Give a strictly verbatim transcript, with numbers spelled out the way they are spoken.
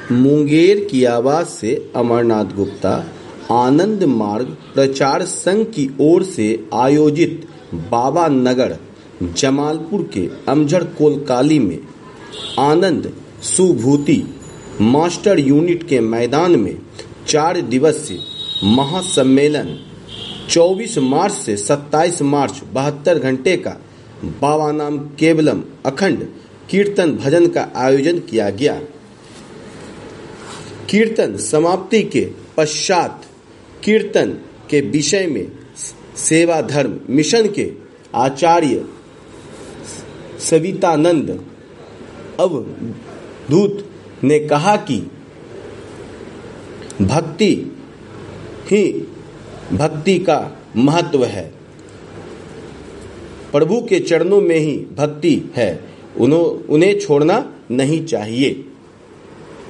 मुंगेर की आवाज से अमरनाथ गुप्ता। आनंद मार्ग प्रचार संघ की ओर से आयोजित बाबा नगर जमालपुर के अमझर कोलकाली में आनंद सुभूति मास्टर यूनिट के मैदान में चार दिवसीय महासम्मेलन चौबीस मार्च से सत्ताईस मार्च बहत्तर घंटे का बाबा नाम केवलम अखंड कीर्तन भजन का आयोजन किया गया। कीर्तन समाप्ति के पश्चात कीर्तन के विषय में सेवा धर्म मिशन के आचार्य सवितानंद अवधूत ने कहा कि भक्ति ही भक्ति का महत्व है। प्रभु के चरणों में ही भक्ति है, उन्हें छोड़ना नहीं चाहिए।